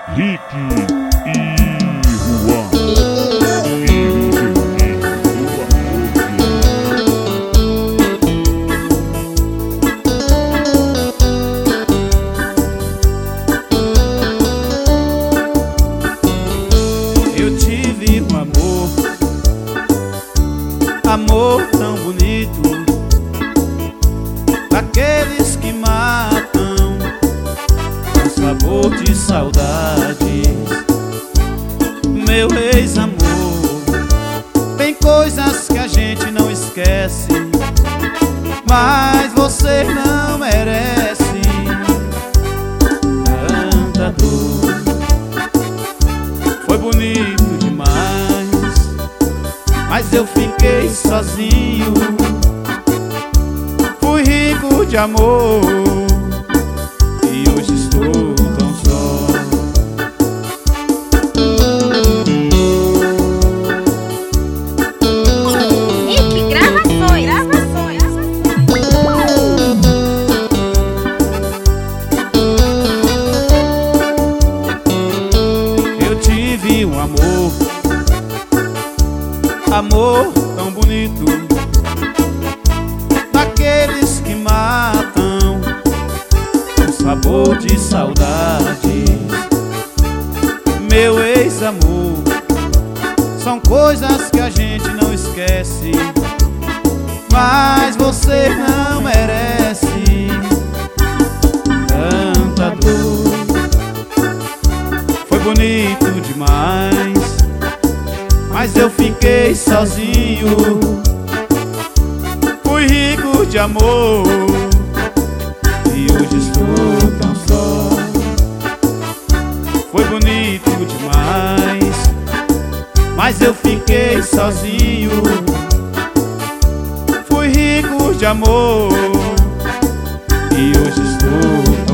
Rick e Juan. Eles do amor. Eu tive um amor tão bonito, daqueles que matam com sabor de saudades. Meu ex-amor, tem coisas que a gente não esquece, mas você não merece tanta dor. Foi bonito demais, mas eu fiquei sozinho. Fui rico de amor e hoje estou tão só. Rick, gravações. Eu tive um amor tão bonito, daqueles que matam com sabor de saudades. Meu ex-amor, são coisas que a gente não esquece, mas você não merece tanta dor. Foi bonito demais, mas eu fiquei sozinho. Fui rico de amor e hoje estou tão só. Foi bonito demais, mas eu fiquei sozinho. Fui rico de amor e hoje estou